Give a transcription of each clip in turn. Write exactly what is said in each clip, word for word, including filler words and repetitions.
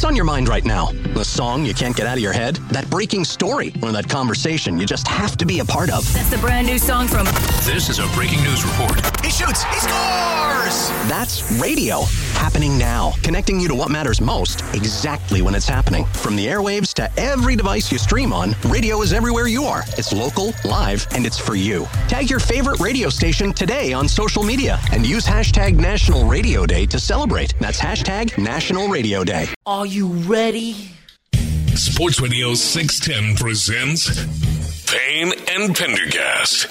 What's on your mind right now? The song you can't get out of your head? That breaking story? Or that conversation you just have to be a part of? That's the brand new song from... This is a breaking news report. He shoots! He scores! That's radio. Happening now. Connecting you to what matters most, exactly when it's happening. From the airwaves to every device you stream on, radio is everywhere you are. It's local, live, and it's for you. Tag your favorite radio station today on social media and use hashtag National Radio Day to celebrate. That's hashtag National Radio Day. Are you ready? Sports Radio six ten presents Payne and Pendergast.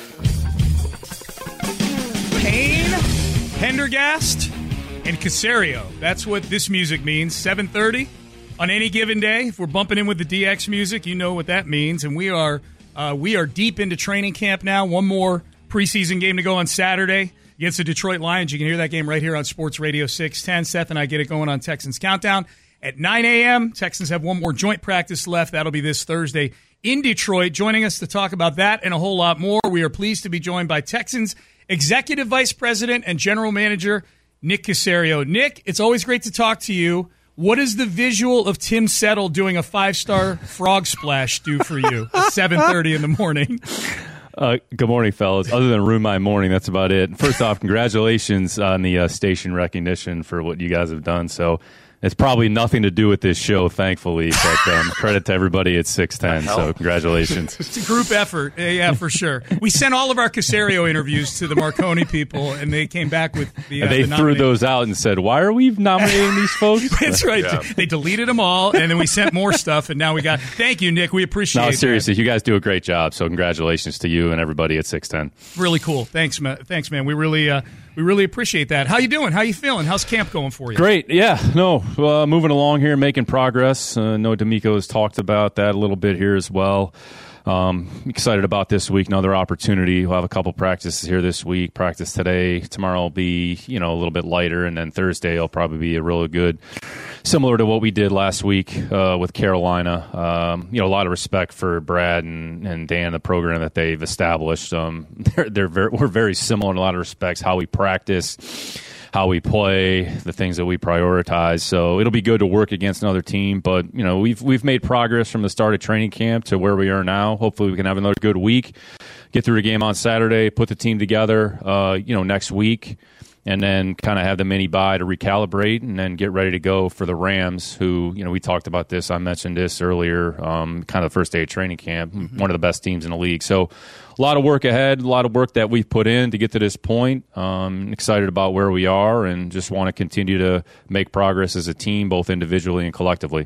Payne, Pendergast, and Caserio. That's what this music means. seven thirty on any given day. If we're bumping in with the D X music, you know what that means. And we are uh, we are deep into training camp now. One more preseason game to go on Saturday against the Detroit Lions. You can hear that game right here on Sports Radio six ten. Seth and I get it going on Texans Countdown at nine a.m. Texans have one more joint practice left. That'll be this Thursday in Detroit. Joining us to talk about that and a whole lot more, we are pleased to be joined by Texans Executive Vice President and General Manager Nick Caserio. Nick, it's always great to talk to you. What does the visual of Tim Settle doing a five-star frog splash do for you at seven thirty in the morning? Uh, good morning, fellas. Other than ruin my morning, that's about it. First off, congratulations on the uh, station recognition for what you guys have done. So it's probably nothing to do with this show, thankfully, but um, credit to everybody at six ten, so congratulations. It's a group effort, yeah, for sure. We sent all of our Caserio interviews to the Marconi people, and they came back with the uh, And they the threw those out and said, why are we nominating these folks? That's right. Yeah. They deleted them all, and then we sent more stuff, and now we got – thank you, Nick. We appreciate it. No, seriously, that. You guys do a great job, so congratulations to you and everybody at six ten. Really cool. Thanks, man. Thanks, man. We really uh, we really appreciate that. How you doing? How you feeling? How's camp going for you? Great. Yeah. No, uh, moving along here, making progress. I uh, know D'Amico has talked about that a little bit here as well. Um, excited about this week, another opportunity. We'll have a couple practices here this week. Practice today. Tomorrow will be, you know, a little bit lighter, and then Thursday will probably be a really good, similar to what we did last week uh, with Carolina. Um, you know, a lot of respect for Brad and, and Dan, the program that they've established. Um, they're, they're very, we're very similar in a lot of respects, how we practice, how we play, the things that we prioritize. So it'll be good to work against another team. But, you know, we've we've made progress from the start of training camp to where we are now. Hopefully we can have another good week, get through the game on Saturday, put the team together, uh, you know, next week, and then kind of have the mini bye to recalibrate and then get ready to go for the Rams, who, you know, we talked about this. I mentioned this earlier, um, kind of the first day of training camp, mm-hmm. one of the best teams in the league. So a lot of work ahead, a lot of work that we've put in to get to this point. Um, excited about where we are and just want to continue to make progress as a team, both individually and collectively.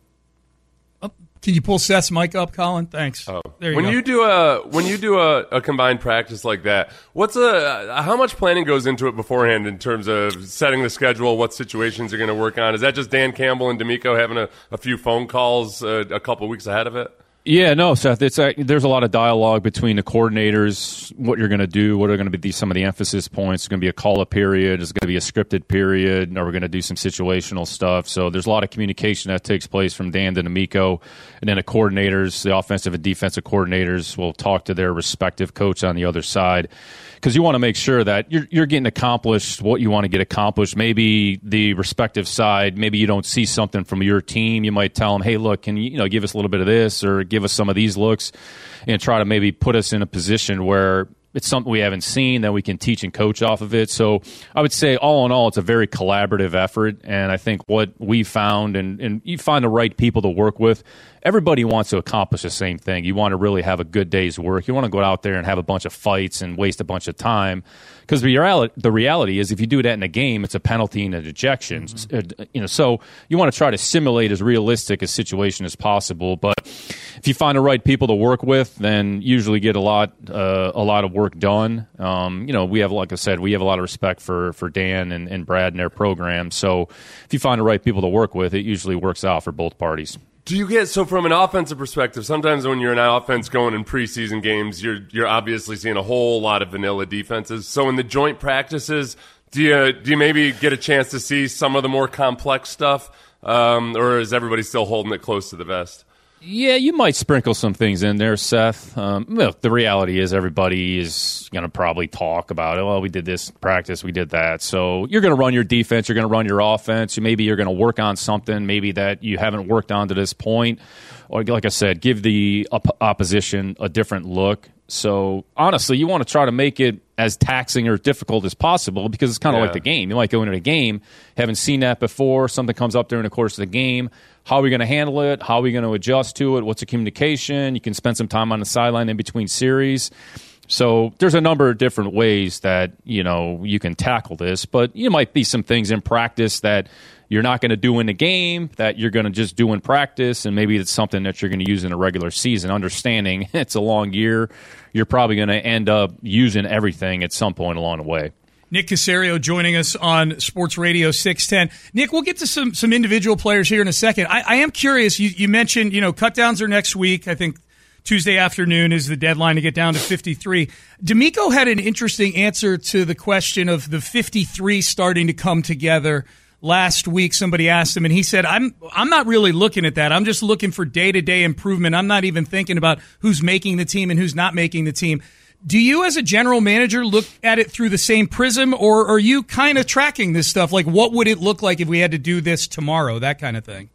Oh, can you pull Seth's mic up, Colin? Thanks. Oh. There you when go. you do a when you do a, a combined practice like that, what's a how much planning goes into it beforehand in terms of setting the schedule, what situations you're going to work on? Is that just Dan Campbell and D'Amico having a, a few phone calls uh, a couple of weeks ahead of it? Yeah, no, Seth. It's a, there's a lot of dialogue between the coordinators, what you're going to do, what are going to be some of the emphasis points. It's going to be a call-up period. It's going to be a scripted period. Or we're going to do some situational stuff. So there's a lot of communication that takes place from Dan to D'Amico. And then the coordinators, the offensive and defensive coordinators, will talk to their respective coach on the other side. Because you want to make sure that you're you're getting accomplished what you want to get accomplished. Maybe the respective side, maybe you don't see something from your team. You might tell them, hey, look, can you, you know, give us a little bit of this or give us some of these looks and try to maybe put us in a position where it's something we haven't seen that we can teach and coach off of it. So I would say all in all, it's a very collaborative effort. And I think what we found, and, and you find the right people to work with, everybody wants to accomplish the same thing. You want to really have a good day's work. You want to go out there and have a bunch of fights and waste a bunch of time. Because the reality, the reality is if you do that in a game, it's a penalty and an ejection. Mm-hmm. You know, so you want to try to simulate as realistic a situation as possible. But if you find the right people to work with, then usually get a lot uh, a lot of work done. Um, you know, we have, like I said, we have a lot of respect for, for Dan and, and Brad and their program. So if you find the right people to work with, it usually works out for both parties. Do you get, so from an offensive perspective, sometimes when you're an offense going in preseason games, you're you're obviously seeing a whole lot of vanilla defenses. So in the joint practices, do you do you maybe get a chance to see some of the more complex stuff, um, or is everybody still holding it close to the vest? Yeah, you might sprinkle some things in there, Seth. Um, look, the reality is everybody is going to probably talk about it. Well, we did this in practice, we did that. So you're going to run your defense, you're going to run your offense. Maybe you're going to work on something maybe that you haven't worked on to this point. Or like I said, give the op- opposition a different look. So honestly, you want to try to make it as taxing or difficult as possible because it's kind of yeah. like the game. You might go into a game, haven't seen that before, something comes up during the course of the game. How are we going to handle it? How are we going to adjust to it? What's the communication? You can spend some time on the sideline in between series. So there's a number of different ways that, you know, you can tackle this, but you might be some things in practice that you're not going to do in the game that you're going to just do in practice, and maybe it's something that you're going to use in a regular season. Understanding it's a long year, you're probably going to end up using everything at some point along the way. Nick Caserio joining us on Sports Radio six ten. Nick, we'll get to some some individual players here in a second. I, I am curious. You, you mentioned, you know, cutdowns are next week. I think Tuesday afternoon is the deadline to get down to fifty-three. D'Amico had an interesting answer to the question of the fifty-three starting to come together. Last week, somebody asked him, and he said, I'm I'm not really looking at that. I'm just looking for day-to-day improvement. I'm not even thinking about who's making the team and who's not making the team. Do you, as a general manager, look at it through the same prism, or are you kind of tracking this stuff? Like, what would it look like if we had to do this tomorrow, that kind of thing?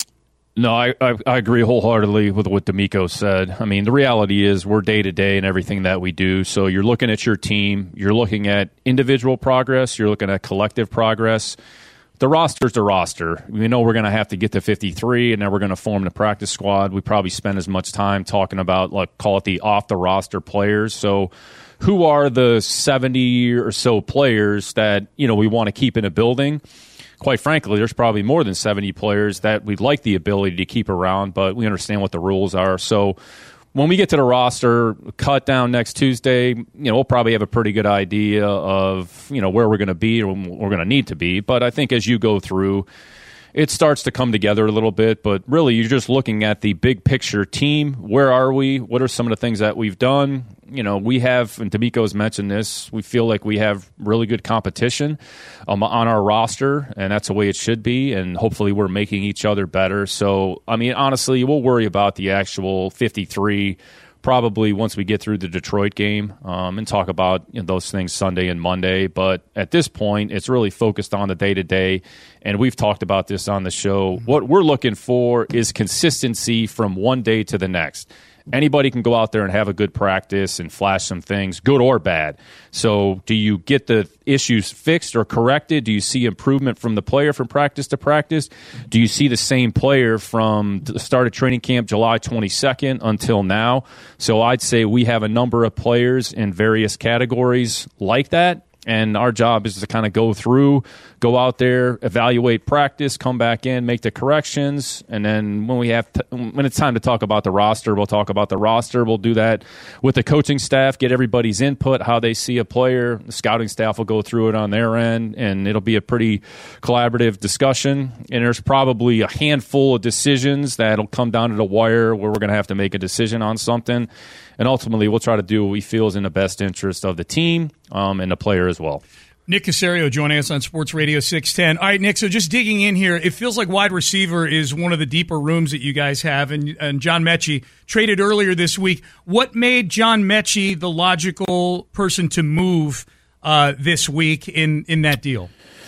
No, I, I, I agree wholeheartedly with what D'Amico said. I mean, the reality is we're day-to-day in everything that we do. So you're looking at your team. You're looking at individual progress. You're looking at collective progress. The roster's the roster. We know we're going to have to get to fifty-three, and then we're going to form the practice squad. We probably spend as much time talking about, like, call it the off-the-roster players. So who are the seventy or so players that, you know, we want to keep in a building? Quite frankly, there's probably more than seventy players that we'd like the ability to keep around, but we understand what the rules are. So when we get to the roster cut down next Tuesday, you know, we'll probably have a pretty good idea of, you know, where we're going to be or we're going to need to be. But I think as you go through, it starts to come together a little bit. But really, you're just looking at the big picture team. Where are we? What are some of the things that we've done? You know, we have, and D'Amico's mentioned this, we feel like we have really good competition um, on our roster, and that's the way it should be, and hopefully we're making each other better. So, I mean, honestly, we'll worry about the actual fifty-three probably once we get through the Detroit game um, and talk about, you know, those things Sunday and Monday. But at this point, it's really focused on the day-to-day, and we've talked about this on the show. What we're looking for is consistency from one day to the next. Anybody can go out there and have a good practice and flash some things, good or bad. So do you get the issues fixed or corrected? Do you see improvement from the player from practice to practice? Do you see the same player from the start of training camp July twenty-second until now? So I'd say we have a number of players in various categories like that. And our job is to kind of go through, go out there, evaluate practice, come back in, make the corrections, and then when we have t- when it's time to talk about the roster, we'll talk about the roster. We'll do that with the coaching staff, get everybody's input, how they see a player. The scouting staff will go through it on their end, and it'll be a pretty collaborative discussion. And there's probably a handful of decisions that'll come down to the wire where we're going to have to make a decision on something. And ultimately, we'll try to do what we feel is in the best interest of the team um, and the player as well. Nick Caserio joining us on Sports Radio six ten. All right, Nick, so just digging in here, it feels like wide receiver is one of the deeper rooms that you guys have, and, and John Mechie traded earlier this week. What made John Mechie the logical person to move uh, this week in, in that deal?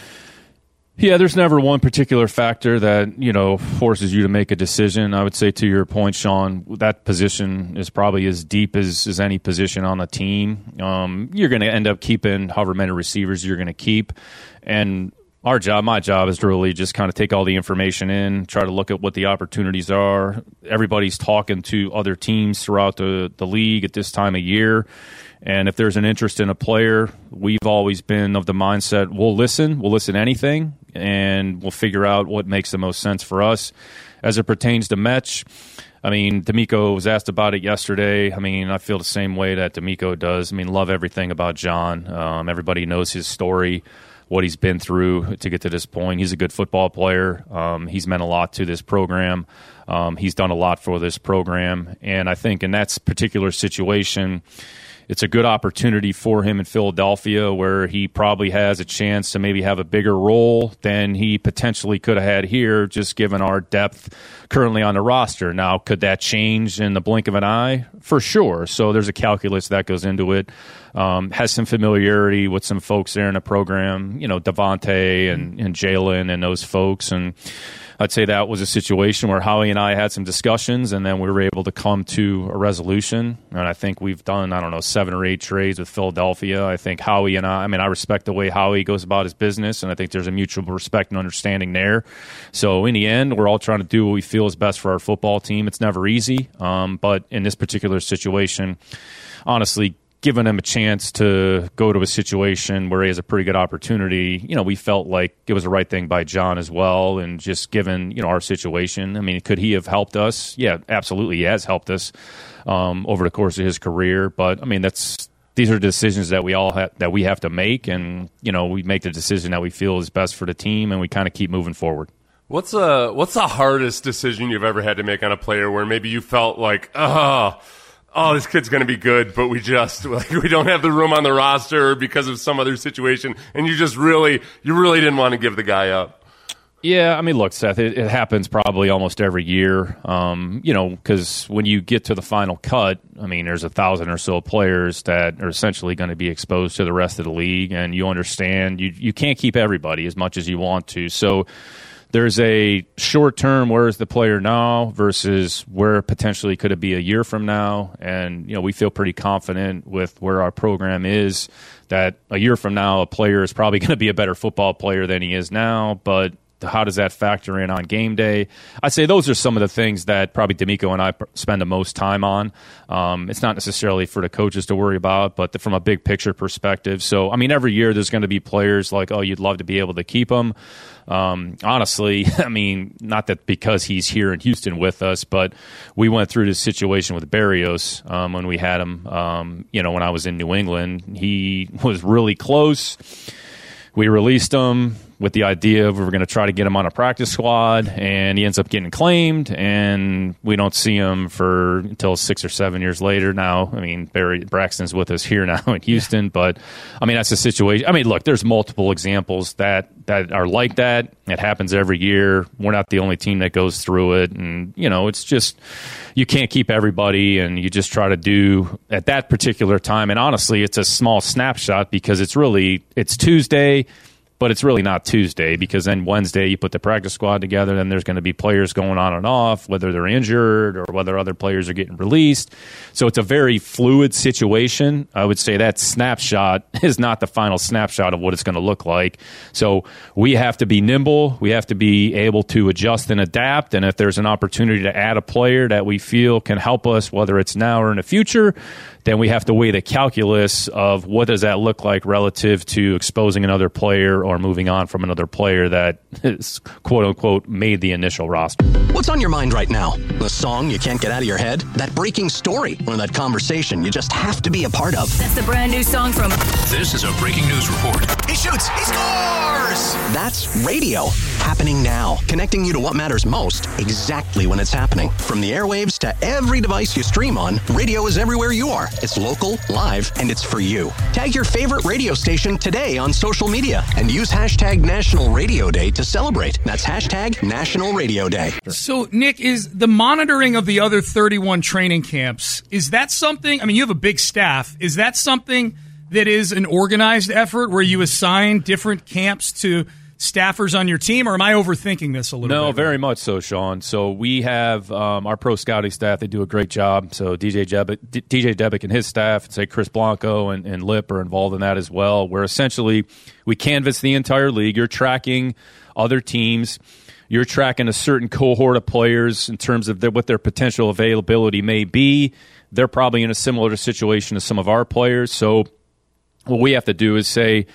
Yeah, there's never one particular factor that, you know, forces you to make a decision. I would say to your point, Sean, that position is probably as deep as, as any position on the team. Um, you're going to end up keeping however many receivers you're going to keep. And our job, my job, is to really just kind of take all the information in, try to look at what the opportunities are. Everybody's talking to other teams throughout the, the league at this time of year. And if there's an interest in a player, we've always been of the mindset, we'll listen, we'll listen to anything, and we'll figure out what makes the most sense for us. As it pertains to Mech, I mean, D'Amico was asked about it yesterday. I mean, I feel the same way that D'Amico does. I mean, love everything about John. Um, everybody knows his story, what he's been through to get to this point. He's a good football player. Um, he's meant a lot to this program. Um, he's done a lot for this program. And I think in that particular situation, it's a good opportunity for him in Philadelphia where he probably has a chance to maybe have a bigger role than he potentially could have had here, just given our depth currently on the roster. Now, could that change in the blink of an eye? For sure. So there's a calculus that goes into it. Um, has some familiarity with some folks there in the program, you know, Devontae and, and Jalen and those folks. And I'd say that was a situation where Howie and I had some discussions, and then we were able to come to a resolution. And I think we've done, I don't know, seven or eight trades with Philadelphia. I think Howie and I, I mean, I respect the way Howie goes about his business, and I think there's a mutual respect and understanding there. So in the end, we're all trying to do what we feel is best for our football team. It's never easy, um, but in this particular situation, honestly, giving him a chance to go to a situation where he has a pretty good opportunity, you know, we felt like it was the right thing by John as well. And just given, you know, our situation, I mean, could he have helped us? Yeah, absolutely. He has helped us um, over the course of his career. But I mean, that's, these are decisions that we all have, that we have to make. And, you know, we make the decision that we feel is best for the team, and we kind of keep moving forward. What's uh what's the hardest decision you've ever had to make on a player where maybe you felt like, oh, oh, this kid's going to be good, but we just, like, we don't have the room on the roster because of some other situation, and you just really, you really didn't want to give the guy up? Yeah, I mean, look, Seth, it, it happens probably almost every year, um, you know, because when you get to the final cut, I mean, there's a thousand or so players that are essentially going to be exposed to the rest of the league, and you understand you you can't keep everybody as much as you want to. So there's a short term, where is the player now versus where potentially could it be a year from now. And, you know, we feel pretty confident with where our program is that a year from now, a player is probably going to be a better football player than he is now. But how does that factor in on game day? I'd say those are some of the things that probably D'Amico and I spend the most time on. Um, it's not necessarily for the coaches to worry about, but the, from a big picture perspective. So, I mean, every year there's going to be players like, oh, you'd love to be able to keep them. Um, honestly, I mean, not that because he's here in Houston with us, but we went through this situation with Barrios um, when we had him, um, you know, when I was in New England. He was really close. We released him with the idea of we were going to try to get him on a practice squad, and he ends up getting claimed, and we don't see him for until six or seven years later now. I mean, Barry Braxton's with us here now in Houston, but, I mean, that's the situation. I mean, look, there's multiple examples that, that are like that. It happens every year. We're not the only team that goes through it, and, you know, it's just you can't keep everybody, and you just try to do at that particular time. And honestly, it's a small snapshot because it's really, it's Tuesday, but it's really not Tuesday, because then Wednesday you put the practice squad together, then there's going to be players going on and off, whether they're injured or whether other players are getting released. So it's a very fluid situation. I would say that snapshot is not the final snapshot of what it's going to look like. So we have to be nimble. We have to be able to adjust and adapt. And if there's an opportunity to add a player that we feel can help us, whether it's now or in the future, then we have to weigh the calculus of what does that look like relative to exposing another player or moving on from another player that is, quote-unquote, made the initial roster. What's on your mind right now? The song you can't get out of your head? That breaking story? Or that conversation you just have to be a part of? That's the brand new song from... This is a breaking news report. He shoots! He scores! That's radio. Happening now. Connecting you to what matters most exactly when it's happening. From the airwaves to every device you stream on, radio is everywhere you are. It's local, live, and it's for you. Tag your favorite radio station today on social media and use hashtag National Radio Day to celebrate. That's hashtag National Radio Day. So, Nick, is the monitoring of the other thirty-one training camps, is that something, I mean, you have a big staff, is that something that is an organized effort where you assign different camps to staffers on your team, or am I overthinking this a little no, bit? No, very much so, Sean. So we have um, our pro scouting staff. They do a great job. So D J Debick, D J Debick and his staff, and say Chris Blanco and, and Lip are involved in that as well, where essentially we canvass the entire league. You're tracking other teams. You're tracking a certain cohort of players in terms of their, what their potential availability may be. They're probably in a similar situation to some of our players. So what we have to do is say,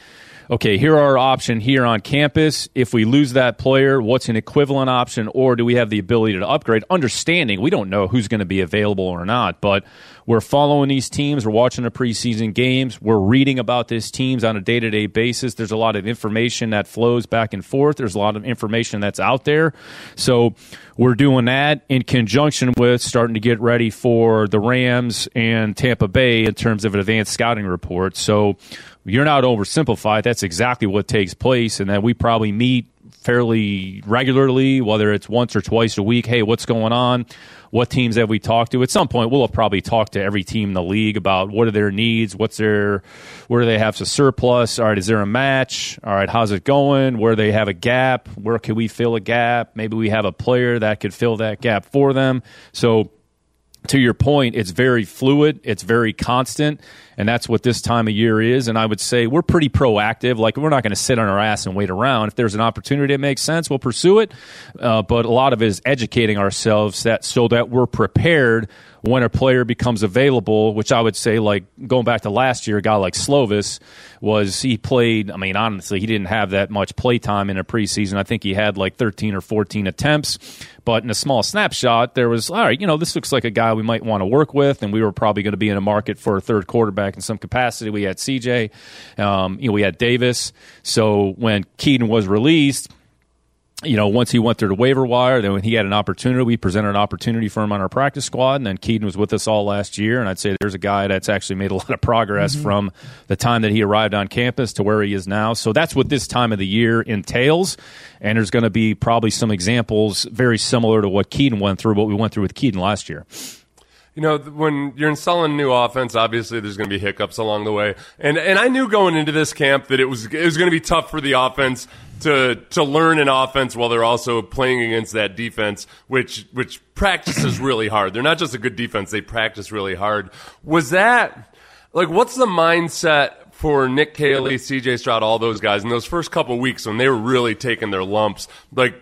okay, here are our option here on campus. If we lose that player, what's an equivalent option, or do we have the ability to upgrade? Understanding we don't know who's going to be available or not, but we're following these teams. We're watching the preseason games. We're reading about these teams on a day-to-day basis. There's a lot of information that flows back and forth. There's a lot of information that's out there. So we're doing that in conjunction with starting to get ready for the Rams and Tampa Bay in terms of an advanced scouting report. So you're not oversimplified. That's exactly what takes place, and that we probably meet fairly regularly, whether it's once or twice a week. Hey, what's going on? What teams have we talked to? At some point, we'll have probably talked to every team in the league about what are their needs, what's their, where do they have some surplus? All right, is there a match? All right, how's it going? Where they have a gap? Where can we fill a gap? Maybe we have a player that could fill that gap for them. So to your point, it's very fluid, it's very constant, and that's what this time of year is. And I would say we're pretty proactive. Like, we're not going to sit on our ass and wait around. If there's an opportunity that makes sense, we'll pursue it. Uh, but a lot of it is educating ourselves that so that we're prepared when a player becomes available, which I would say, like, going back to last year, a guy like Slovis was, he played, I mean, honestly, he didn't have that much play time in a preseason. I think he had like thirteen or fourteen attempts. But in a small snapshot, there was, all right, you know, this looks like a guy we might want to work with, and we were probably going to be in a market for a third quarterback in some capacity. We had C J, um, you know, we had Davis. So when Keaton was released, you know, once he went through the waiver wire, then when he had an opportunity, we presented an opportunity for him on our practice squad, and then Keaton was with us all last year, and I'd say there's a guy that's actually made a lot of progress mm-hmm. from the time that he arrived on campus to where he is now. So that's what this time of the year entails, and there's going to be probably some examples very similar to what Keaton went through, what we went through with Keaton last year. You know, when you're installing a new offense, obviously there's going to be hiccups along the way. And and I knew going into this camp that it was it was going to be tough for the offense to to learn an offense while they're also playing against that defense, which which practices really hard. They're not just a good defense, they practice really hard. Was that, like, what's the mindset for Nick Caley, C J Stroud, all those guys in those first couple of weeks when they were really taking their lumps, like,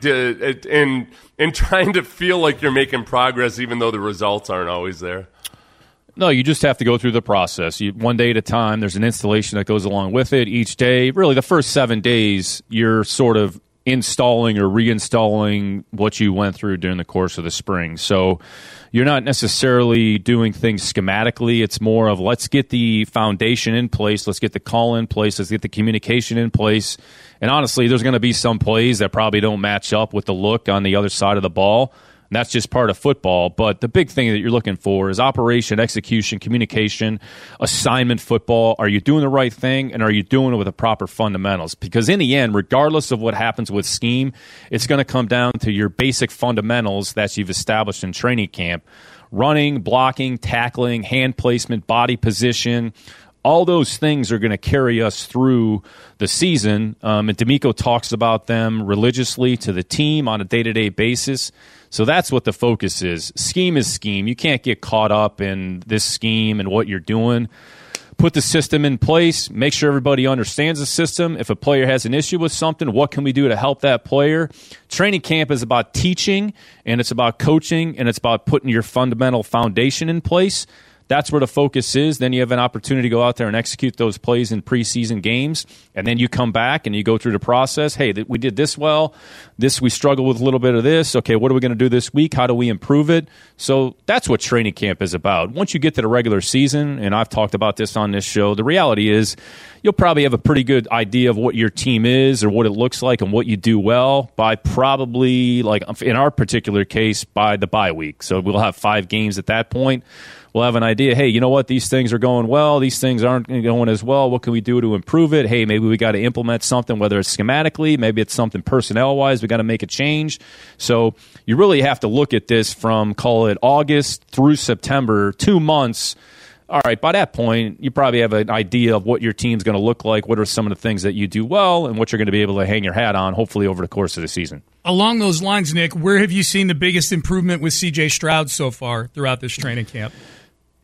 in in trying to feel like you're making progress even though the results aren't always there? No, you just have to go through the process. You, one day at a time, there's an installation that goes along with it each day. Really, the first seven days, you're sort of installing or reinstalling what you went through during the course of the spring. So you're not necessarily doing things schematically. It's more of, let's get the foundation in place, let's get the call in place, let's get the communication in place. And honestly, there's going to be some plays that probably don't match up with the look on the other side of the ball. And that's just part of football. But the big thing that you're looking for is operation, execution, communication, assignment football. Are you doing the right thing, and are you doing it with the proper fundamentals? Because in the end, regardless of what happens with scheme, it's going to come down to your basic fundamentals that you've established in training camp. Running, blocking, tackling, hand placement, body position. All those things are going to carry us through the season, um, and D'Amico talks about them religiously to the team on a day-to-day basis. So that's what the focus is. Scheme is scheme. You can't get caught up in this scheme and what you're doing. Put the system in place. Make sure everybody understands the system. If a player has an issue with something, what can we do to help that player? Training camp is about teaching, and it's about coaching, and it's about putting your fundamental foundation in place. That's where the focus is. Then you have an opportunity to go out there and execute those plays in preseason games. And then you come back and you go through the process. Hey, th- we did this well. This, we struggled with a little bit of this. Okay, what are we going to do this week? How do we improve it? So that's what training camp is about. Once you get to the regular season, and I've talked about this on this show, the reality is you'll probably have a pretty good idea of what your team is or what it looks like and what you do well by probably, like in our particular case, by the bye week. So we'll have five games at that point. We'll have an idea, hey, you know what, these things are going well, these things aren't going as well, what can we do to improve it? Hey, maybe we got to implement something, whether it's schematically, maybe it's something personnel-wise, we got to make a change. So you really have to look at this from, call it August through September, two months. All right, by that point, you probably have an idea of what your team's going to look like, what are some of the things that you do well, and what you're going to be able to hang your hat on, hopefully, over the course of the season. Along those lines, Nick, where have you seen the biggest improvement with C J Stroud so far throughout this training camp?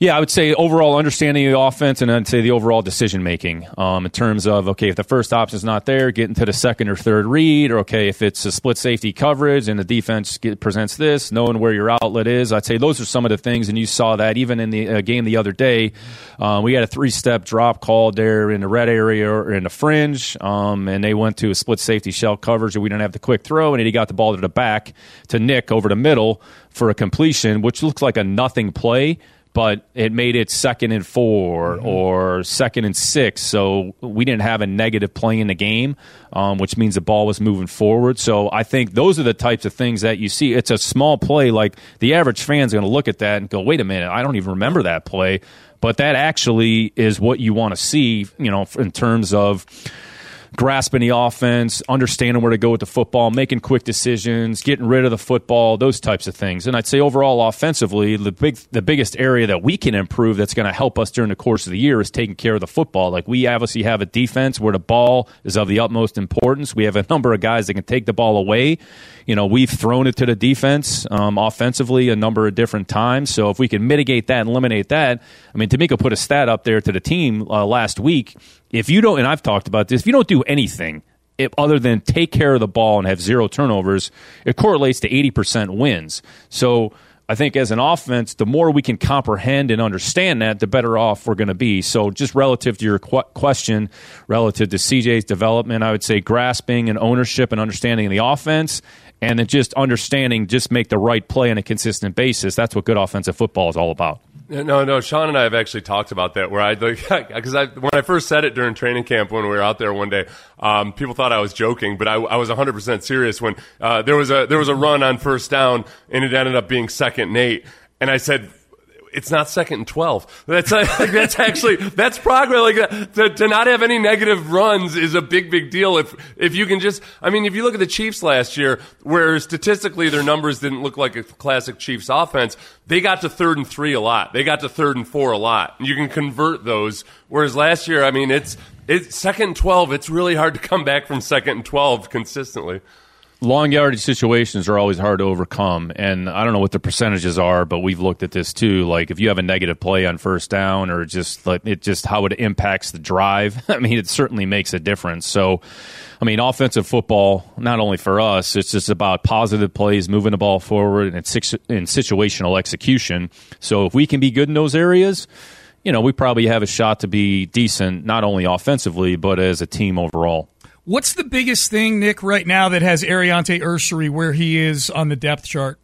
Yeah, I would say overall understanding of the offense, and I'd say the overall decision-making um, in terms of, okay, if the first option's not there, getting to the second or third read, or, okay, if it's a split safety coverage and the defense get, presents this, knowing where your outlet is. I'd say those are some of the things, and you saw that even in the uh, game the other day. Um, we had a three-step drop called there in the red area or in the fringe, um, and they went to a split safety shell coverage, and we didn't have the quick throw, and he got the ball to the back to Nick over the middle for a completion, which looks like a nothing play, but it made it second and four mm-hmm. or second and six. So we didn't have a negative play in the game, um, which means the ball was moving forward. So I think those are the types of things that you see. It's a small play. Like the average fan's going to look at that and go, wait a minute, I don't even remember that play. But that actually is what you want to see, you know, in terms of grasping the offense, understanding where to go with the football, making quick decisions, getting rid of the football, those types of things. And I'd say overall offensively, the big the biggest area that we can improve that's going to help us during the course of the year is taking care of the football. Like we obviously have a defense where the ball is of the utmost importance. We have a number of guys that can take the ball away. You know, we've thrown it to the defense um, offensively a number of different times. So if we can mitigate that and eliminate that, I mean, D'Amico put a stat up there to the team uh, last week. If you don't, and I've talked about this, if you don't do anything if, other than take care of the ball and have zero turnovers, it correlates to eighty percent wins. So I think as an offense, the more we can comprehend and understand that, the better off we're going to be. So just relative to your qu- question, relative to C J's development, I would say grasping and ownership and understanding of the offense, and then just understanding, just make the right play on a consistent basis. That's what good offensive football is all about. No, no. Sean and I have actually talked about that. Where I, because I, when I first said it during training camp when we were out there one day, um, people thought I was joking, but I, I was one hundred percent serious. When uh, there was a there was a run on first down, and it ended up being second and eight, and I said, it's not second and twelve. That's like, that's actually that's progress. Like to, to not have any negative runs is a big, big deal. If if you can just, I mean, if you look at the Chiefs last year, where statistically their numbers didn't look like a classic Chiefs offense, they got to third and three a lot. They got to third and four a lot. You can convert those. Whereas last year, I mean, it's it's second and twelve. It's really hard to come back from second and twelve consistently. Long yardage situations are always hard to overcome, and I don't know what the percentages are, but we've looked at this too. Like if you have a negative play on first down, or just like it just how it impacts the drive. I mean, it certainly makes a difference. So, I mean, offensive football, not only for us, it's just about positive plays, moving the ball forward, and it's in situational execution. So if we can be good in those areas, you know, we probably have a shot to be decent, not only offensively, but as a team overall. What's the biggest thing, Nick, right now that has Ariante Ursery where he is on the depth chart?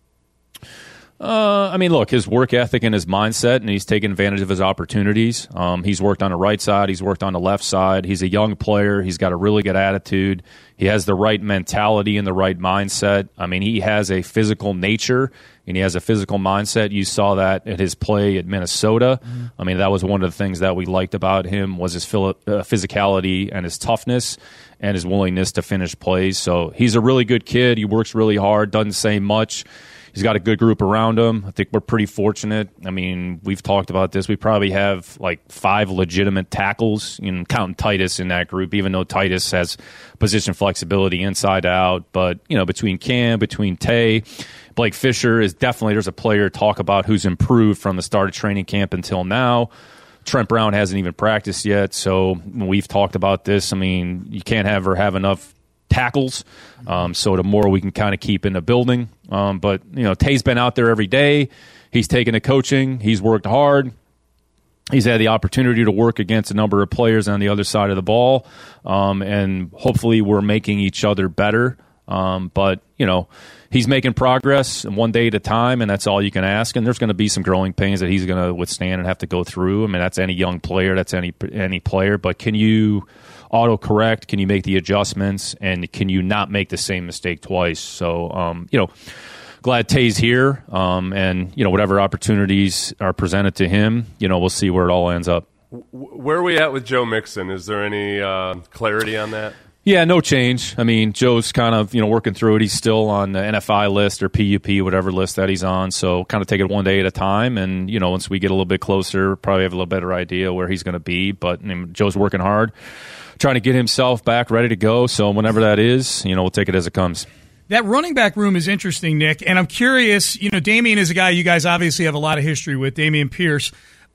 Uh, I mean, look, his work ethic and his mindset, and he's taken advantage of his opportunities. Um, he's worked on the right side. He's worked on the left side. He's a young player. He's got a really good attitude. He has the right mentality and the right mindset. I mean, he has a physical nature, and he has a physical mindset. You saw that at his play at Minnesota. Mm-hmm. I mean, that was one of the things that we liked about him was his physicality and his toughness and his willingness to finish plays. So he's a really good kid. He works really hard, doesn't say much. He's got a good group around him. I think we're pretty fortunate. I mean, we've talked about this. We probably have like five legitimate tackles, you know, counting Titus in that group, even though Titus has position flexibility inside out. But, you know, between Cam, between Tay, Blake Fisher is definitely, there's a player to talk about who's improved from the start of training camp until now. Trent Brown hasn't even practiced yet, so we've talked about this. I mean, you can't ever have enough tackles, um, so the more we can kind of keep in the building. Um, but, you know, Tay's been out there every day. He's taken the coaching. He's worked hard. He's had the opportunity to work against a number of players on the other side of the ball, um, and hopefully we're making each other better. Um, but, you know, he's making progress one day at a time, and that's all you can ask. And there's going to be some growing pains that he's going to withstand and have to go through. I mean, that's any young player. That's any any player. But can you auto-correct? Can you make the adjustments? And can you not make the same mistake twice? So, um, you know, glad Tay's here. Um, and, you know, whatever opportunities are presented to him, you know, we'll see where it all ends up. Where are we at with Joe Mixon? Is there any uh, clarity on that? Yeah, no change. I mean, Joe's kind of, you know, working through it. He's still on the N F I list or P U P, whatever list that he's on. So kind of take it one day at a time. And, you know, once we get a little bit closer, probably have a little better idea where he's going to be. But I mean, Joe's working hard, trying to get himself back ready to go. So whenever that is, you know, we'll take it as it comes. That running back room is interesting, Nick. And I'm curious, you know, Damian is a guy you guys obviously have a lot of history with, Damian Pierce.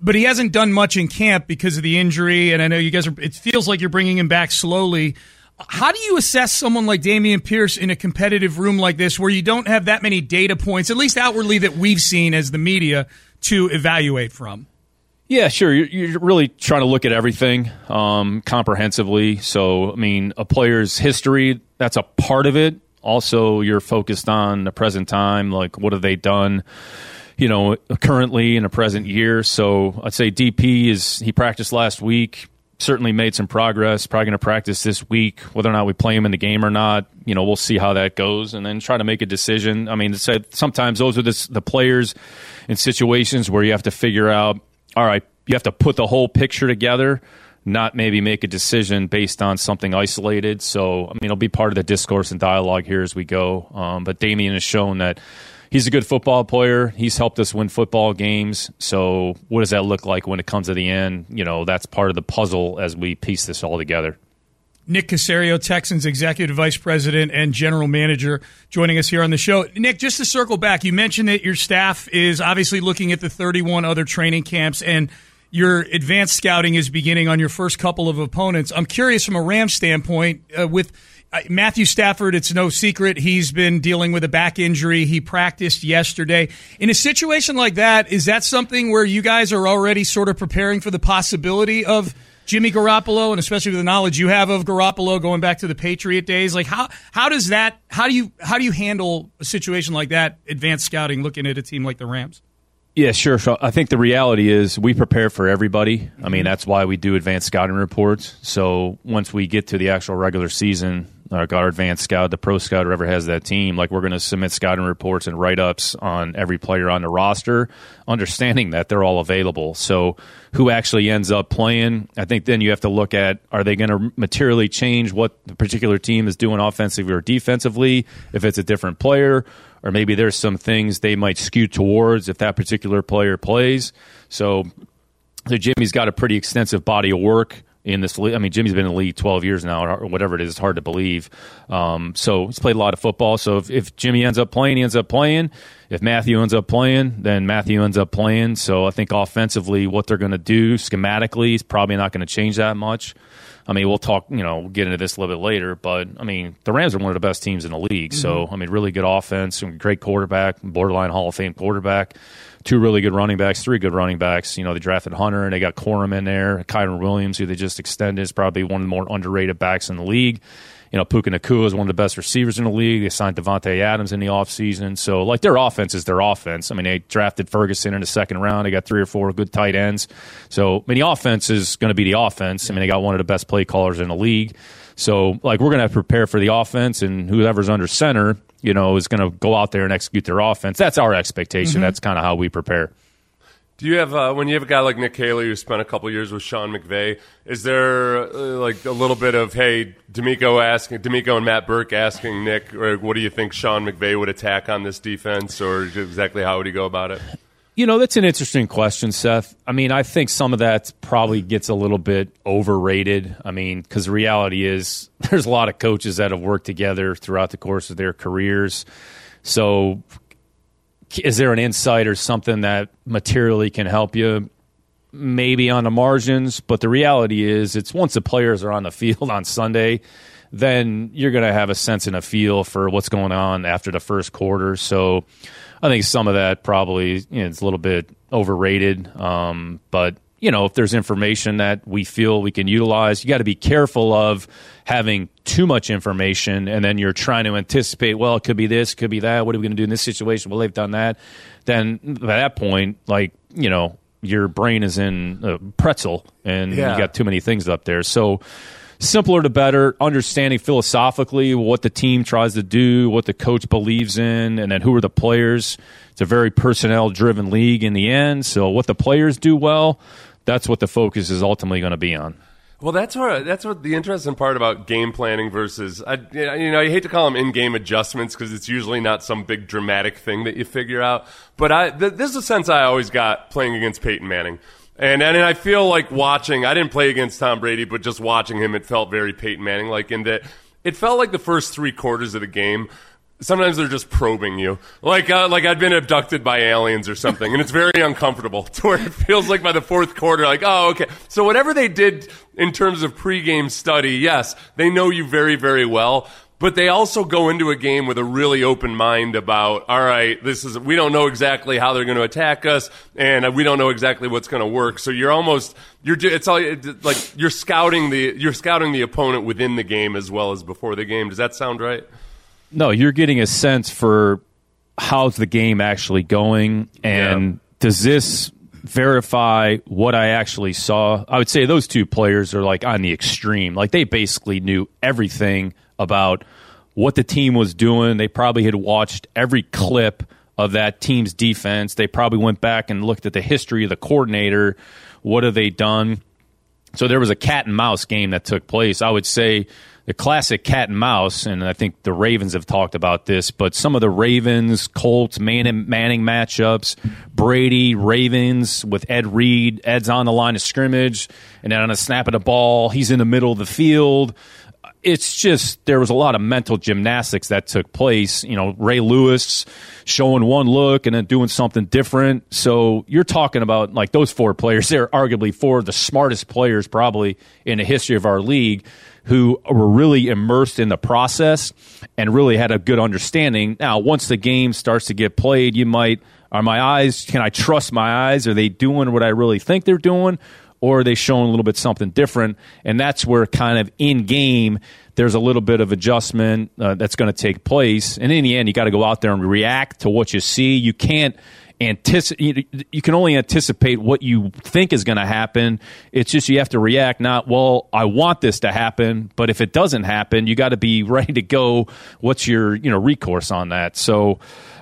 but he hasn't done much in camp because of the injury, and I know you guys are, it feels like you're bringing him back slowly. How do you assess someone like Dameon Pierce in a competitive room like this where you don't have that many data points, at least outwardly that we've seen as the media, to evaluate from? Yeah, sure. You're, you're really trying to look at everything um, comprehensively. So, I mean, a player's history, that's a part of it. Also, you're focused on the present time, like what have they done, you know, currently in a present year. So I'd say D P is, he practiced last week. Certainly made some progress, probably going to practice this week. Whether or not we play him in the game or not, you know, we'll see how that goes and then try to make a decision. I mean, sometimes those are the, the players in situations where you have to figure out, all right, you have to put the whole picture together, not maybe make a decision based on something isolated. So, I mean, it'll be part of the discourse and dialogue here as we go. Um, but Dameon has shown that he's a good football player. He's helped us win football games. So what does that look like when it comes to the end? You know, that's part of the puzzle as we piece this all together. Nick Caserio, Texans Executive Vice President and General Manager, joining us here on the show. Nick, just to circle back, you mentioned that your staff is obviously looking at the thirty-one other training camps, and your advanced scouting is beginning on your first couple of opponents. I'm curious from a Rams standpoint, uh, with uh, Matthew Stafford, it's no secret he's been dealing with a back injury. He practiced yesterday. In a situation like that, is that something where you guys are already sort of preparing for the possibility of Jimmy Garoppolo, and especially with the knowledge you have of Garoppolo going back to the Patriot days? Like how how does that how do you how do you handle a situation like that, advanced scouting, looking at a team like the Rams? Yeah, sure. So I think the reality is we prepare for everybody. I mean, that's why we do advanced scouting reports. So once we get to the actual regular season, like our advanced scout, the pro scout, whoever has that team, like we're going to submit scouting reports and write-ups on every player on the roster, understanding that they're all available. So who actually ends up playing, I think then you have to look at, are they going to materially change what the particular team is doing offensively or defensively, if it's a different player, or maybe there's some things they might skew towards if that particular player plays. So, so Jimmy's got a pretty extensive body of work in this league. I mean, Jimmy's been in the league twelve years now, or whatever it is. It's hard to believe. Um, so he's played a lot of football. So if, if Jimmy ends up playing, he ends up playing. If Matthew ends up playing, then Matthew ends up playing. So I think offensively, what they're going to do schematically is probably not going to change that much. I mean, we'll talk, you know, we'll get into this a little bit later, but, I mean, the Rams are one of the best teams in the league. Mm-hmm. So, I mean, really good offense, great quarterback, borderline Hall of Fame quarterback, two really good running backs, three good running backs. You know, they drafted Hunter, and they got Corum in there. Kyron Williams, who they just extended, is probably one of the more underrated backs in the league. You know, Puka Nacua is one of the best receivers in the league. They signed Devontae Adams in the offseason. So, like, their offense is their offense. I mean, they drafted Ferguson in the second round. They got three or four good tight ends. So, I mean, the offense is going to be the offense. I mean, they got one of the best play callers in the league. So, like, we're going to have to prepare for the offense, and whoever's under center, you know, is going to go out there and execute their offense. That's our expectation. Mm-hmm. That's kind of how we prepare. Do you have, uh, when you have a guy like Nick Haley who spent a couple years with Sean McVay, is there uh, like a little bit of, hey, D'Amico asking, D'Amico and Matt Burke asking Nick, or what do you think Sean McVay would attack on this defense, or exactly how would he go about it? You know, that's an interesting question, Seth. I mean, I think some of that probably gets a little bit overrated. I mean, because the reality is there's a lot of coaches that have worked together throughout the course of their careers. So is there an insight or something that materially can help you? Maybe on the margins, but the reality is it's once the players are on the field on Sunday, then you're going to have a sense and a feel for what's going on after the first quarter. So I think some of that probably, you know, it's a little bit overrated. Um, but, you know, if there's information that we feel we can utilize, you got to be careful of having too much information and then you're trying to anticipate, well, it could be this, could be that. What are we going to do in this situation? Well, they've done that. Then by that point, like, you know, your brain is in a pretzel and yeah. you got too many things up there. So simpler to better, understanding philosophically what the team tries to do, what the coach believes in, and then who are the players. It's a very personnel-driven league in the end. So what the players do well, that's what the focus is ultimately going to be on. Well, that's what that's what the interesting part about game planning versus, I, you know, I hate to call them in-game adjustments because it's usually not some big dramatic thing that you figure out. But I, th- this is a sense I always got playing against Peyton Manning. And and I feel like watching, I didn't play against Tom Brady, but just watching him, it felt very Peyton Manning-like in that it felt like the first three quarters of the game, sometimes they're just probing you, like uh, like I'd been abducted by aliens or something, and it's very uncomfortable to where it feels like by the fourth quarter, like, oh, okay. So whatever they did in terms of pregame study, yes, they know you very, very well. But they also go into a game with a really open mind about, all right, this is we don't know exactly how they're going to attack us, and we don't know exactly what's going to work. So you're almost you're it's all like you're scouting the you're scouting the opponent within the game as well as before the game. Does that sound right? No, you're getting a sense for how's the game actually going, and yeah. does this verify what I actually saw? I would say those two players are like on the extreme. Like they basically knew everything about what the team was doing. They probably had watched every clip of that team's defense. They probably went back and looked at the history of the coordinator. What have they done? So there was a cat and mouse game that took place. I would say the classic cat and mouse, and I think the Ravens have talked about this, but some of the Ravens, Colts, Manning, Manning matchups, Brady, Ravens with Ed Reed. Ed's on the line of scrimmage, and then on a snap of the ball, he's in the middle of the field. It's just there was a lot of mental gymnastics that took place. You know, Ray Lewis showing one look and then doing something different. So you're talking about like those four players. They're arguably four of the smartest players probably in the history of our league who were really immersed in the process and really had a good understanding. Now, once the game starts to get played, you might, are my eyes, can I trust my eyes? Are they doing what I really think they're doing? Or are they showing a little bit something different? And that's where kind of in-game there's a little bit of adjustment uh, that's going to take place. And in the end, you got to go out there and react to what you see. You can't anticipate. You, you can only anticipate what you think is going to happen. It's just you have to react, not, well, I want this to happen, but if it doesn't happen, you got to be ready to go. What's your you know recourse on that? So,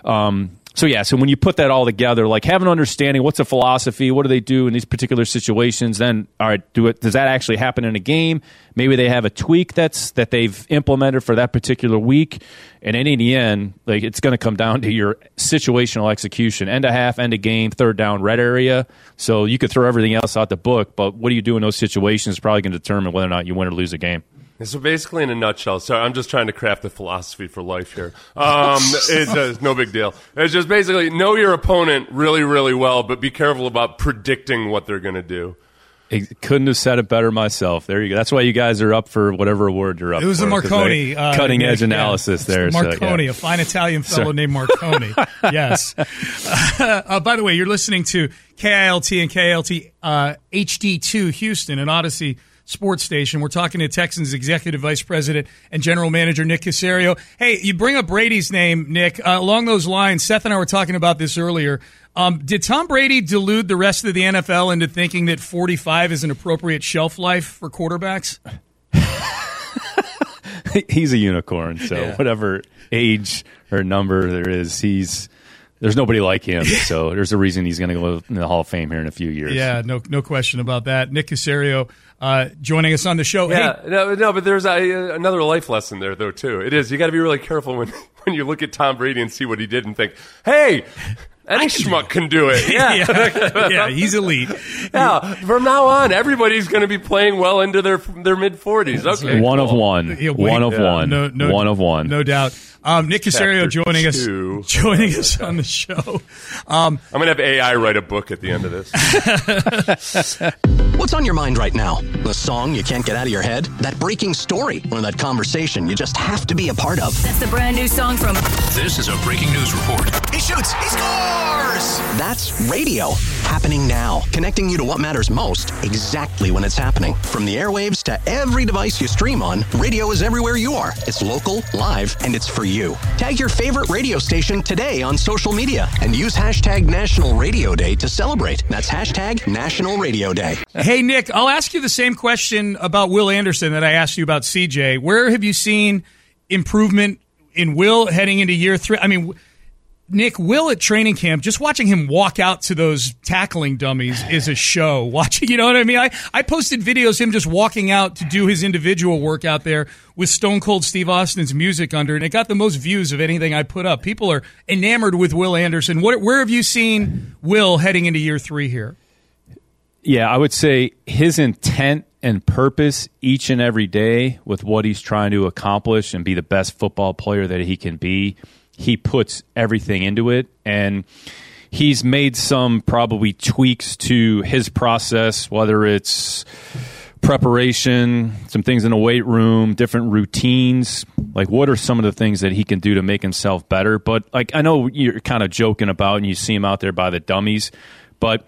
um So, yeah, so when you put that all together, like have an understanding, what's a philosophy, what do they do in these particular situations, then, all right, do it. Does that actually happen in a game? Maybe they have a tweak that's that they've implemented for that particular week. And then in the end, like it's going to come down to your situational execution, end of half, end of game, third down, red area. So you could throw everything else out the book, but what do you do in those situations is probably going to determine whether or not you win or lose a game. So basically, in a nutshell, sorry, I'm just trying to craft a philosophy for life here. Um, it's uh, no big deal. It's just basically know your opponent really, really well, but be careful about predicting what they're going to do. I couldn't have said it better myself. There you go. That's why you guys are up for whatever award you're up for. It was for, a Marconi. Uh, cutting edge yeah, analysis there. Marconi, so, yeah. a fine Italian fellow Sorry. named Marconi. Yes. Uh, uh, by the way, you're listening to K I L T and K I L T uh, H D two Houston and Odyssey Sports Station. We're talking to Texans Executive Vice President and General Manager Nick Caserio. Hey, you bring up Brady's name, Nick. Uh, along those lines, Seth and I were talking about this earlier. Um, did Tom Brady delude the rest of the N F L into thinking that forty-five is an appropriate shelf life for quarterbacks? He's a unicorn, so yeah. Whatever age or number there is, he's there's nobody like him. So there's a reason he's going to go in the Hall of Fame here in a few years. Yeah, no, no question about that. Nick Caserio uh, joining us on the show. Yeah, hey. no, no, but there's a, another life lesson there, though, too. It is. You got to be really careful when, when you look at Tom Brady and see what he did and think, hey, any schmuck can do it. Yeah. yeah. yeah, he's elite. Yeah, from now on, everybody's going to be playing well into their their mid-forties. Okay, One cool. of one. Yeah, one of yeah. one. No, no, one of one. No doubt. Um, Nick Caserio joining two. us joining us on the show. Um, I'm going to have A I write a book at the end of this. What's on your mind right now? The song you can't get out of your head? That breaking story? Or that conversation you just have to be a part of? That's the brand new song from... This is a breaking news report. He shoots! He scores! That's radio. Happening now. Connecting you to what matters most exactly when it's happening. From the airwaves to every device you stream on, radio is everywhere you are. It's local, live, and it's for you. Tag your favorite radio station today on social media and use hashtag National Radio Day to celebrate. That's hashtag National Radio Day. Hey, Nick, I'll ask you the same question about Will Anderson that I asked you about C J. Where have you seen improvement in Will heading into year three? I mean, Nick, Will at training camp, just watching him walk out to those tackling dummies is a show. Watching, you know what I mean? I, I posted videos him just walking out to do his individual work out there with Stone Cold Steve Austin's music under it, and it got the most views of anything I put up. People are enamored with Will Anderson. What, where have you seen Will heading into year three here? Yeah, I would say his intent and purpose each and every day with what he's trying to accomplish and be the best football player that he can be, he puts everything into it. And he's made some probably tweaks to his process, whether it's preparation, some things in the weight room, different routines. Like, what are some of the things that he can do to make himself better? But, like, I know you're kind of joking about and you see him out there by the dummies, but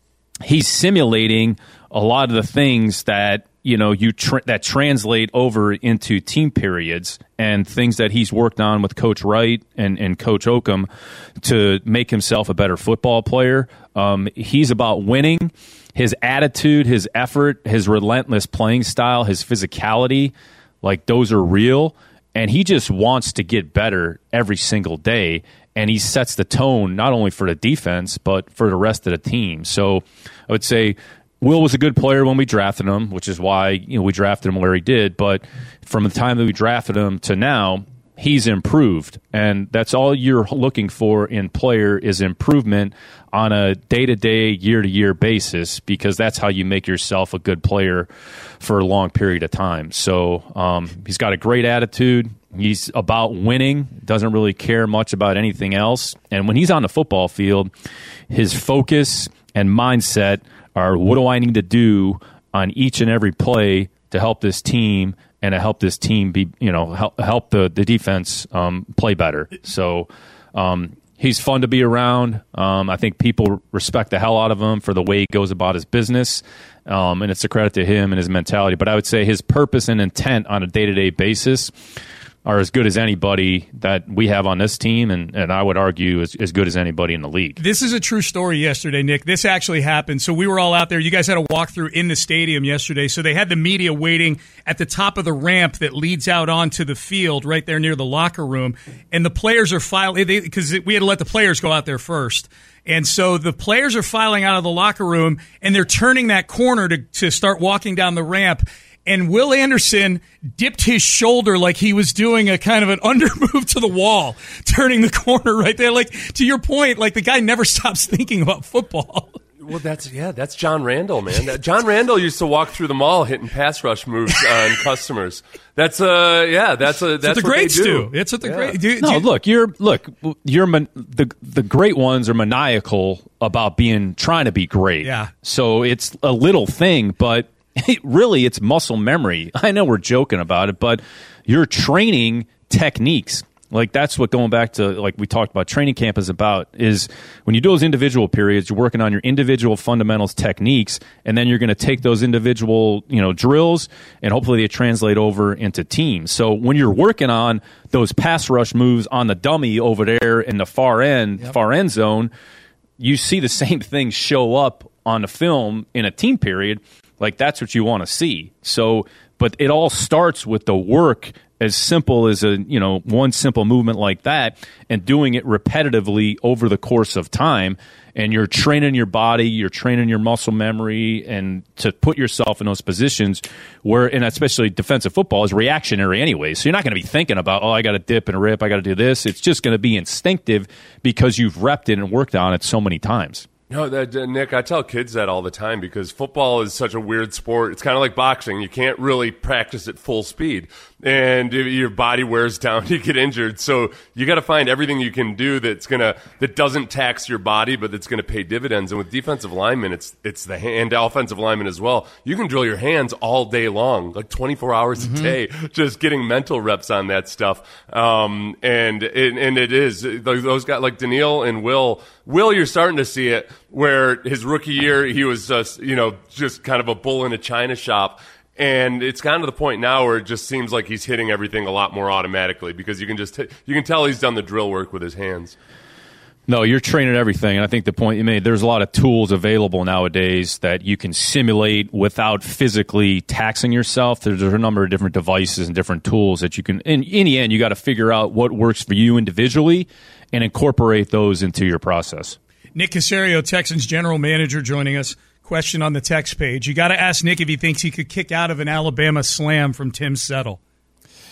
he's simulating a lot of the things that, you know, you tr- that translate over into team periods and things that he's worked on with Coach Wright and, and Coach Oakham to make himself a better football player. Um, he's about winning. His attitude, his effort, his relentless playing style, his physicality, like, those are real. And he just wants to get better every single day. And he sets the tone not only for the defense, but for the rest of the team. So I would say Will was a good player when we drafted him, which is why, you know, we drafted him where he did. But from the time that we drafted him to now, he's improved. And that's all you're looking for in player is improvement on a day-to-day, year-to-year basis, because that's how you make yourself a good player for a long period of time. So um, he's got a great attitude. He's about winning, doesn't really care much about anything else. And when he's on the football field, his focus and mindset are, what do I need to do on each and every play to help this team and to help this team be, you know, help, help the, the defense um, play better. So um, he's fun to be around. Um, I think people respect the hell out of him for the way he goes about his business. Um, and it's a credit to him and his mentality. But I would say his purpose and intent on a day-to-day basis are as good as anybody that we have on this team, and, and I would argue as, as good as anybody in the league. This is a true story yesterday, Nick. This actually happened. So we were all out there. You guys had a walkthrough in the stadium yesterday. So they had the media waiting at the top of the ramp that leads out onto the field right there near the locker room. And the players are filing, because we had to let the players go out there first. And so the players are filing out of the locker room, and they're turning that corner to, to start walking down the ramp. And Will Anderson dipped his shoulder like he was doing a kind of an under move to the wall, turning the corner right there. Like, to your point, like, the guy never stops thinking about football. Well, that's, yeah, that's John Randall, man. John Randall used to walk through the mall hitting pass rush moves on customers. That's, uh, yeah, that's a, that's what the what greats they do. do. It's what the yeah. great do. No, do, look, you're look, you're man, the the great ones are maniacal about being trying to be great. Yeah. So it's a little thing, but really, it's muscle memory. I know we're joking about it, but you're training techniques. Like, that's what going back to, like we talked about, training camp is about, is when you do those individual periods, you're working on your individual fundamentals techniques, and then you're going to take those individual, you know, drills, and hopefully they translate over into teams. So when you're working on those pass rush moves on the dummy over there in the far end, yep. far end zone, you see the same thing show up on the film in a team period. Like, that's what you want to see. So, but it all starts with the work, as simple as a, you know, one simple movement like that, and doing it repetitively over the course of time. And you're training your body, you're training your muscle memory, and to put yourself in those positions where, and especially defensive football is reactionary anyway. So you're not going to be thinking about, oh, I got to dip and rip, I got to do this. It's just going to be instinctive because you've repped it and worked on it so many times. No, that, uh, Nick, I tell kids that all the time because football is such a weird sport. It's kind of like boxing. You can't really practice at full speed, and if your body wears down, you get injured. So you got to find everything you can do that's gonna that doesn't tax your body, but that's gonna pay dividends. And with defensive linemen, it's it's the hand, offensive linemen as well. You can drill your hands all day long, like twenty-four hours mm-hmm. a day, just getting mental reps on that stuff. Um, and it, and it is those guys like Daniil and Will. Will, you're starting to see it. Where his rookie year, he was just, you know, just kind of a bull in a china shop. And it's gotten to the point now where it just seems like he's hitting everything a lot more automatically because you can just hit, you can tell he's done the drill work with his hands. No, you're training everything. And I think the point you made, there's a lot of tools available nowadays that you can simulate without physically taxing yourself. There's a number of different devices and different tools that you can, in, in the end, you got to figure out what works for you individually and incorporate those into your process. Nick Caserio, Texans general manager, joining us. Question on the text page. You got to ask Nick if he thinks he could kick out of an Alabama slam from Tim Settle.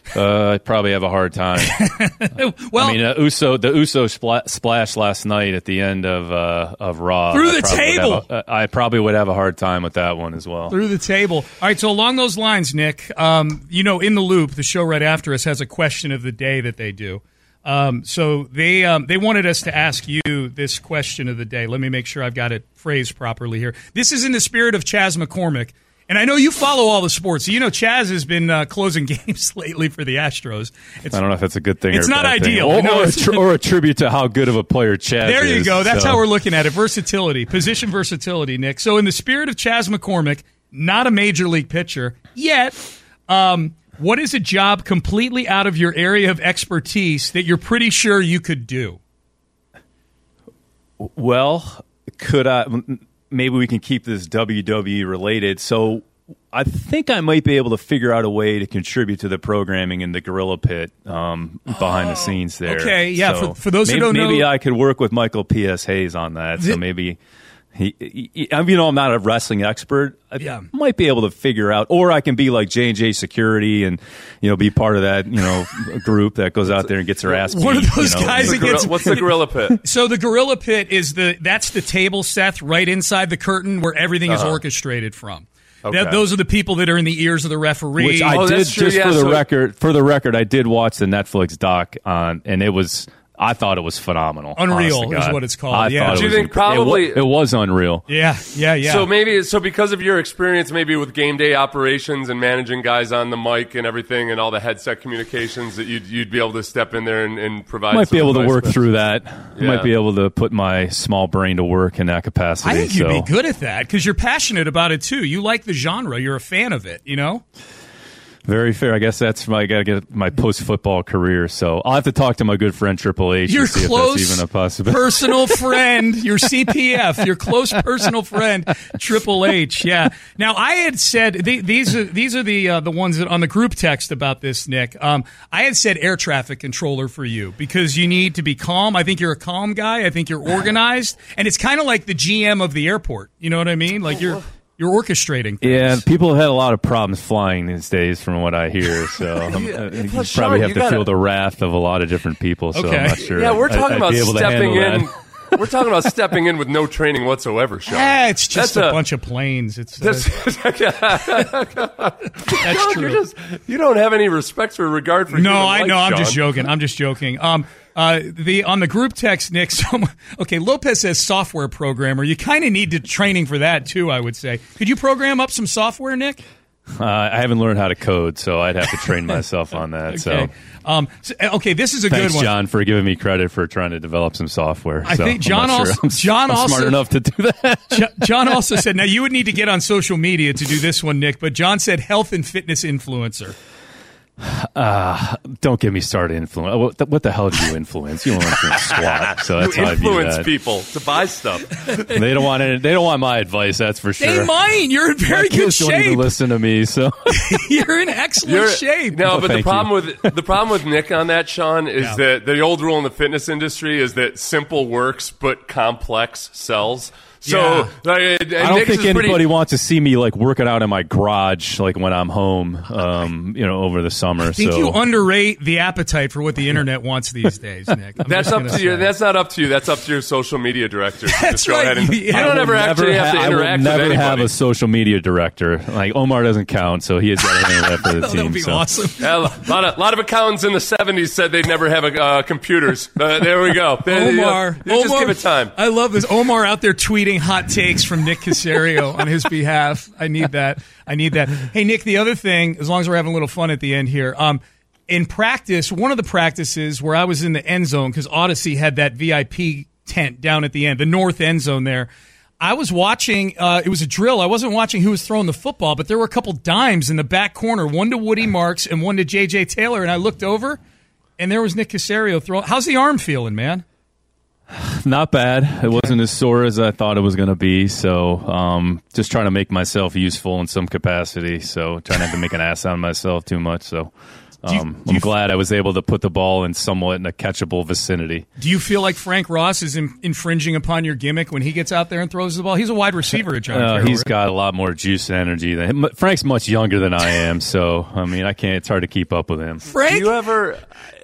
Uh, I'd probably have a hard time. well, I mean, uh, Uso, the Uso spla- splash last night at the end of uh, of Raw. Through the I table. a, I probably would have a hard time with that one as well. Through the table. All right, so along those lines, Nick, um, you know, In the Loop, the show right after us, has a question of the day that they do. Um, so they um, they wanted us to ask you this question of the day. Let me make sure I've got it phrased properly here. This is in the spirit of Chaz McCormick. And I know you follow all the sports. So you know Chaz has been uh, closing games lately for the Astros. It's, I don't know if that's a good thing it's or a not bad ideal. thing. Or, No, or, a it's- tr- or a tribute to how good of a player Chaz There is. you go. That's so. how we're looking at it. Versatility, position versatility, Nick. So in the spirit of Chaz McCormick, not a major league pitcher, yet um, what is a job completely out of your area of expertise that you're pretty sure you could do? Well, could I? Maybe we can keep this W W E related. So I think I might be able to figure out a way to contribute to the programming in the Gorilla Pit um, behind the scenes there. Okay, yeah, So for- for those who maybe, don't know- maybe I could work with Michael P S. Hayes on that. So The- maybe he, he, I mean, you know, I'm not a wrestling expert. I Yeah. might be able to figure out, or I can be like J and J Security and you know be part of that you know group that goes out there and gets their ass beat. One of those you know, guys that Gorilla- gets- What's the Gorilla Pit? So the Gorilla Pit is the that's the table, Seth, right inside the curtain where everything is orchestrated from. Okay. That, those are the people that are in the ears of the referee. Which I Oh, did that's true, just yeah, for the so- record. For the record, I did watch the Netflix doc on, and it was. I thought it was phenomenal. Unreal honest to is God. what it's called, I yeah. thought it Do you was think inc- probably- it, wa- it was unreal? yeah, yeah, yeah. So maybe so because of your experience, maybe with game day operations and managing guys on the mic and everything, and all the headset communications, that you'd you'd be able to step in there and, and provide. Might some be able to advice work with- through that. Yeah. Might be able to put my small brain to work in that capacity. I think you'd so. be good at that because you're passionate about it too. You like the genre. You're a fan of it. You know. Very fair. I guess that's my. I got to get my post football career. So I'll have to talk to my good friend Triple H Your to see close if that's even a possibility. personal friend, your C P F, your close personal friend, Triple H. Yeah. Now I had said the, these are these are the uh, the ones that on the group text about this, Nick. Um, I had said air traffic controller for you because you need to be calm. I think you're a calm guy. I think you're organized, and it's kind of like the G M of the airport. You know what I mean? Like you're. You're orchestrating things. Yeah, people have had a lot of problems flying these days, from what I hear. So um, Yeah, uh, you plus, probably Sean, have you to gotta- feel the wrath of a lot of different people. So Okay. I'm not sure. Yeah, we're I- talking I'd about be able to stepping handle in. that. We're talking about stepping in with no training whatsoever, Sean. Ah, it's just That's a, a- bunch of planes. It's uh, That's, that's Sean, true. you're just, you don't have any respect for regard for No, human I life, know. I'm Sean. just joking. I'm just joking. Um, uh, the on the group text, Nick. Some, okay, Lopez says software programmer. You kind of need to training for that too. I would say. Could you program up some software, Nick? Uh, I haven't learned how to code, so I'd have to train myself on that. Okay. So Um, so, okay, this is a thanks, good one. John, for giving me credit for trying to develop some software. I So think I'm John not sure also- I'm, John I'm also- smart enough to do that. Jo- John also said, now you would need to get on social media to do this one, Nick. But John said health and fitness influencer. Uh, don't get me started. Influence. What the, what the hell do you influence? You don't influence squat. So that's You how I view influence that. people to buy stuff. They don't want it. They don't want my advice. That's for sure. They mine. You're in very My good kids don't even shape. listen to me. So You're in excellent You're- shape. No, Oh, but the thank problem with the problem with Nick on that, Sean, is Yeah. that the old rule in the fitness industry is that simple works but complex sells. So Yeah. like, and I don't Nick's think is pretty- anybody wants to see me like working out in my garage, like when I'm home, um, you know, over the summer. I think so you underrate the appetite for what the internet wants these days, Nick. I'm That's just up gonna to you. say. That's not up to you. That's up to your social media director. That's Just go right. ahead and, You- you I don't will ever actually never have to ha- interact I will never with have anybody. a social media director. Like Omar doesn't count, so he has got to handle that for the Oh, team. that would be so. awesome. Yeah, a lot of, lot of accountants in the seventies said they'd never have a, uh, computers. Uh, there we go. There, you- Omar, you just Omar- give it time. I love this. Omar out there tweeting hot takes from Nick Caserio on his behalf. I need that. I need that. Hey, Nick, the other thing, as long as we're having a little fun at the end here, um, in practice, one of the practices where I was in the end zone, because Odyssey had that V I P tent down at the end, the north end zone there. I was watching, uh, it was a drill. I wasn't watching who was throwing the football, but there were a couple dimes in the back corner, one to Woody Marks and one to J J Taylor, and I looked over, and there was Nick Caserio throwing. How's the arm feeling, man? Not bad. It wasn't as sore as I thought it was going to be. So um, just trying to make myself useful in some capacity. So trying not to make an ass out of myself too much. So Um, you, I'm you, glad I was able to put the ball in somewhat in a catchable vicinity. Do you feel like Frank Ross is in, infringing upon your gimmick when he gets out there and throws the ball? He's a wide receiver at John uh, Carroll. He's got a lot more juice and energy than him. Frank's much younger than I am, so I mean, I can't. It's hard to keep up with him. Frank, do you ever?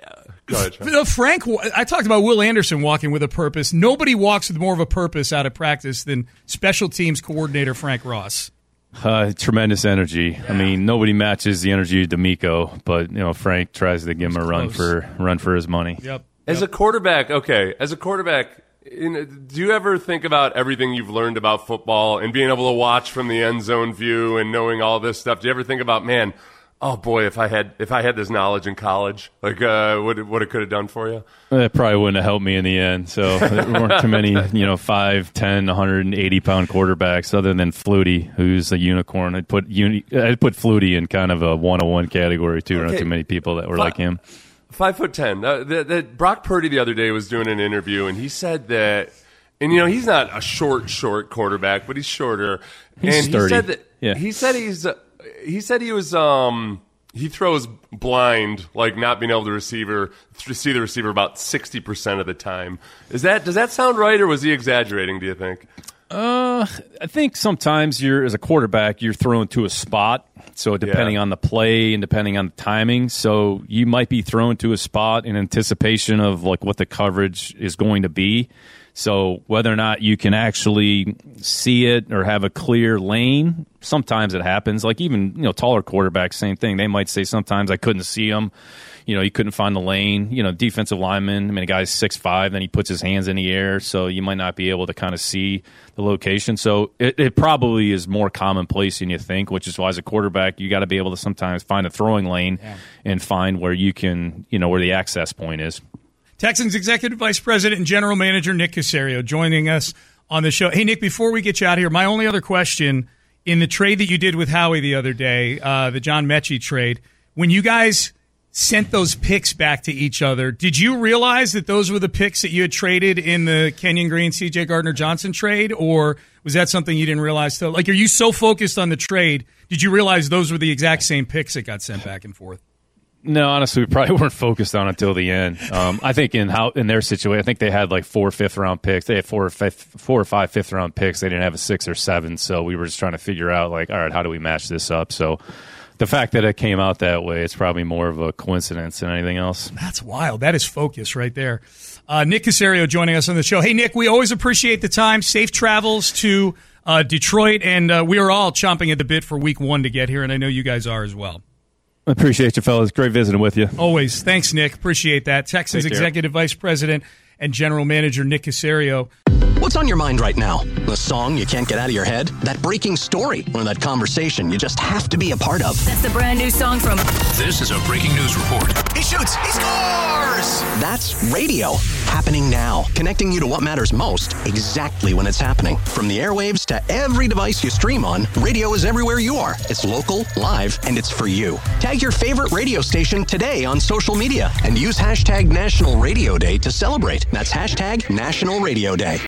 Go ahead, F- Frank, I talked about Will Anderson walking with a purpose. Nobody walks with more of a purpose out of practice than special teams coordinator Frank Ross. Uh, tremendous energy. I mean, nobody matches the energy of D'Amico, but you know, Frank tries to give him a run for run for his money. Yep. As yep. a quarterback, okay. As a quarterback, in, do you ever think about everything you've learned about football and being able to watch from the end zone view and knowing all this stuff? Do you ever think about, man? Oh boy, if I had if I had this knowledge in college, like uh, what what it could have done for you? It probably wouldn't have helped me in the end. So there weren't too many, you know, five, ten, one hundred eighty pound quarterbacks other than Flutie, who's a unicorn. I'd put uni- I'd put Flutie in kind of a one oh one category too. There aren't too many people that were Five, like him. Five foot ten. Uh, the, the, Brock Purdy the other day was doing an interview, and he said that, and you know, he's not a short, short quarterback, but he's shorter. He's and sturdy. He said that. Yeah. He said he's. Uh, he said he was. Um, he throws blind, like not being able to receiver to see the receiver about sixty percent of the time. Is that does that sound right, or was he exaggerating? Do you think? Uh, I think sometimes you're as a quarterback, you're thrown to a spot. So depending Yeah. on the play and depending on the timing, so you might be thrown to a spot in anticipation of like what the coverage is going to be. So whether or not you can actually see it or have a clear lane, sometimes it happens. Like even, you know, taller quarterbacks, same thing. They might say sometimes I couldn't see him. You know, he couldn't find the lane. You know, defensive lineman, I mean, a guy's six five, then he puts his hands in the air, so you might not be able to kind of see the location. So it, it probably is more commonplace than you think, which is why as a quarterback, you got to be able to sometimes find a throwing lane yeah. and find where you can, you know, where the access point is. Texans Executive Vice President and General Manager Nick Caserio joining us on the show. Hey, Nick, before we get you out of here, my only other question, in the trade that you did with Howie the other day, uh, the John Mechie trade, when you guys sent those picks back to each other, did you realize that those were the picks that you had traded in the Kenyon Green, C J Gardner-Johnson trade, or was that something you didn't realize? Till, like, are you so focused on the trade, did you realize those were the exact same picks that got sent back and forth? No, honestly, we probably weren't focused on it until the end. Um, I think in how in their situation, I think they had like four fifth round picks. They had four or fifth, four or five fifth round picks. They didn't have a six or seven, so we were just trying to figure out like, all right, how do we match this up? So the fact that it came out that way, it's probably more of a coincidence than anything else. That's wild. That is focus right there. Uh, Nick Caserio joining us on the show. Hey, Nick, we always appreciate the time. Safe travels to uh, Detroit, and uh, we are all chomping at the bit for week one to get here, and I know you guys are as well. I appreciate you, fellas. Great visiting with you. Always. Thanks, Nick. Appreciate that. Texans Executive Vice President and General Manager Nick Caserio. What's on your mind right now? The song you can't get out of your head? That breaking story? Or that conversation you just have to be a part of? That's the brand new song from... This is a breaking news report. He shoots! He scores! That's radio. Happening now. Connecting you to what matters most exactly when it's happening. From the airwaves to every device you stream on, radio is everywhere you are. It's local, live, and it's for you. Tag your favorite radio station today on social media and use hashtag National Radio Day to celebrate. That's hashtag National Radio Day.